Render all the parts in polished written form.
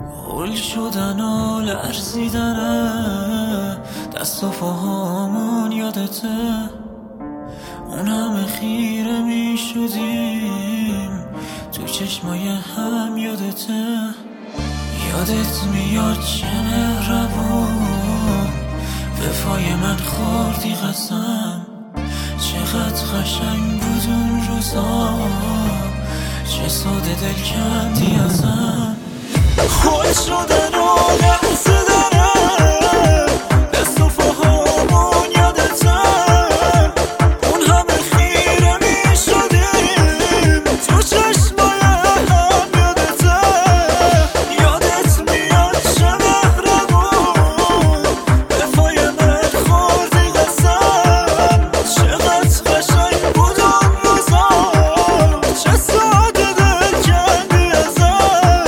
هول شدن و لرزیدنه دست و پاهامون یادته، اون همه خیره می شدیم تو چشمای هم یادته. یادت میاد چه مهربون وفای من خوردی قسم، چقدر قشنگ بود اون روزا، چه ساده دل کندی ازم. خود شدن و لرزیدنه دست و پاهامون یادته، اون همه خیره می شدیم تو چشمای هم یادته. یادت میاد چه مهربون وفای من خوردی قسم، چقدر قشنگ بود اون روزا، چه ساده دل کندی ازم.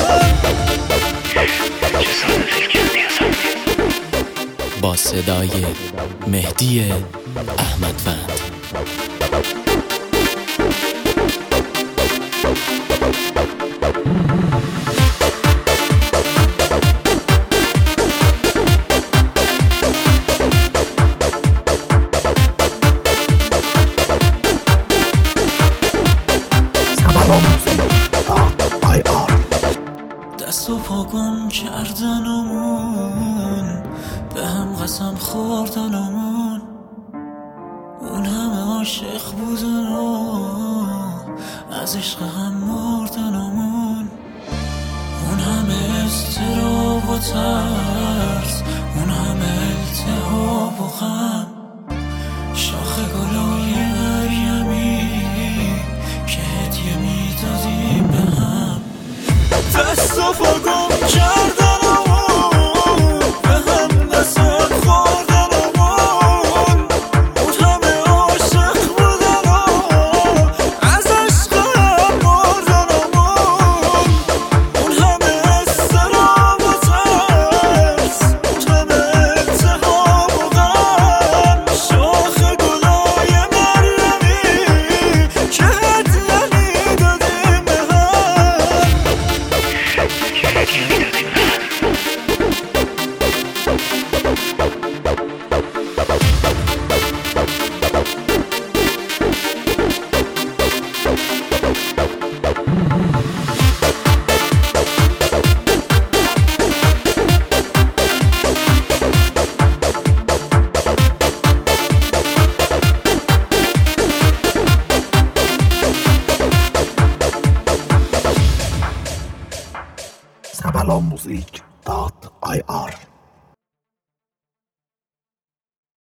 با صدای مهدی احمدوند. دست و پا گم کردنمون، به هم قسم خوردنمون، اون همه عاشق بودن و از عشق هم مردنمون، اون همه اضطراب و ترس، اون همه التهاب و غم، شاخ گلای مریمی که هدیه میدادیم به هم. دست و پا گم کردنمون، به هم قسم خوردنمون، اون همه عاشق بودن و از عشق هم مردنمون، اون همه اضطراب و ترس، اون همه التهاب و غم، شاخ گلای مریمی که هدیه میدادیم به هم. Sabalonmusik.ir